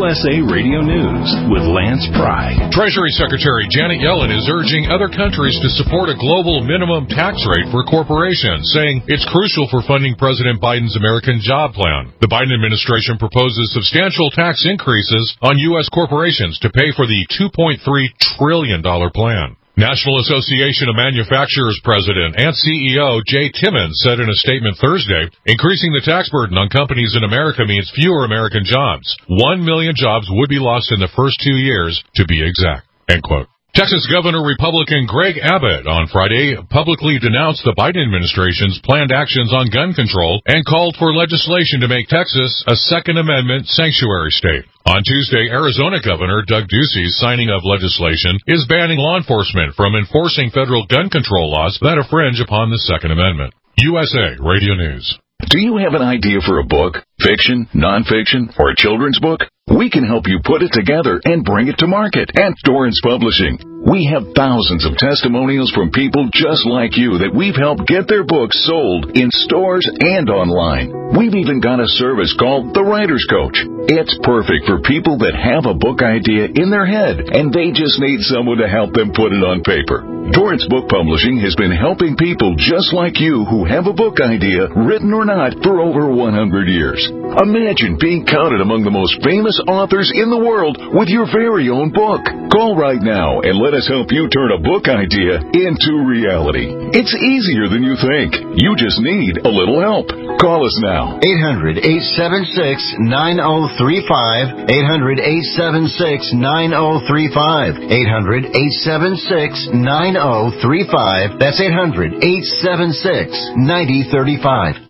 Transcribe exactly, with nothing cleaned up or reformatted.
S A Radio News with Lance Pry. Treasury Secretary Janet Yellen is urging other countries to support a global minimum tax rate for corporations, saying it's crucial for funding President Biden's American Job Plan. The Biden administration proposes substantial tax increases on U S corporations to pay for the two point three trillion dollars plan. National Association of Manufacturers President and C E O Jay Timmons said in a statement Thursday, increasing the tax burden on companies in America means fewer American jobs. One million jobs would be lost in the first two years, to be exact. End quote. Texas Governor Republican Greg Abbott on Friday publicly denounced the Biden administration's planned actions on gun control and called for legislation to make Texas a Second Amendment sanctuary state. On Tuesday, Arizona Governor Doug Ducey's signing of legislation is banning law enforcement from enforcing federal gun control laws that infringe upon the Second Amendment. U S A Radio News. Do you have an idea for a book, fiction, nonfiction, or a children's book? We can help you put it together and bring it to market at Dorrance Publishing. We have thousands of testimonials from people just like you that we've helped get their books sold in stores and online. We've even got a service called The Writer's Coach. It's perfect for people that have a book idea in their head and they just need someone to help them put it on paper. Dorrance Book Publishing has been helping people just like you who have a book idea, written or not, for over one hundred years. Imagine being counted among the most famous authors in the world with your very own book. Call right now and let us help you turn a book idea into reality. It's easier than you think. You just need a little help. Call us now. eight hundred, eight seven six, nine oh three five. eight hundred, eight seven six, nine oh three five. eight hundred, eight seven six, nine oh three five. That's eight hundred, eight seven six, nine oh three five.